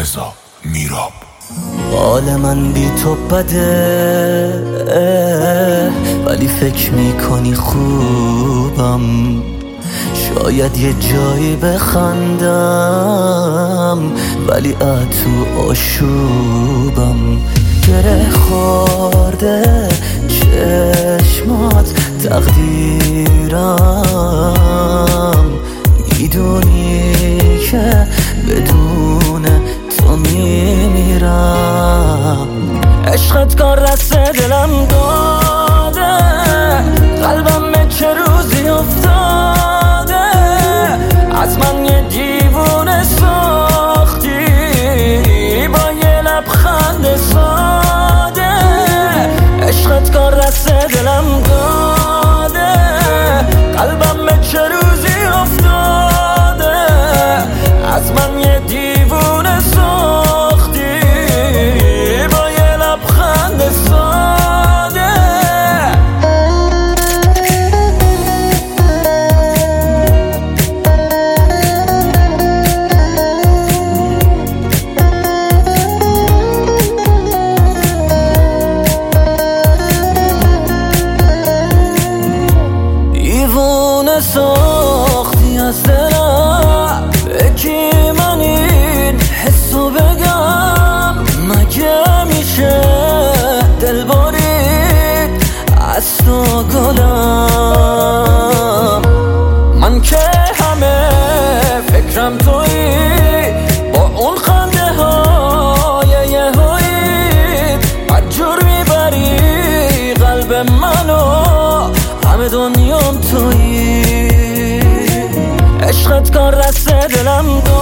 رضا میراب. حال من بی تو بده، ولی فکر میکنی خوبم. شاید یه جایی بخندم، ولی تو آشوبم. گره خورده چشمات تقدیرم. میدونی که بدون تو میمیرم. عشقت کار دست دلم داده، قلبم چه روزی افتاده. از من یه دیوونه ساختی با یه لبخند ساده. عشقت کار دست دلم داده، قلبم چه روزی افتاده. از من یه دیوونه ساختی با یه لبخند ساده. دیوونه ساختی از دلم، یکی من این حسو بگم. مگه میشه دل برید از تو گلم؟ من که همه فکرم تویی، با اون خنده های یهویی. بدجور میبری قلب منو، همه دنیام تویی. عشقت کار دست دلم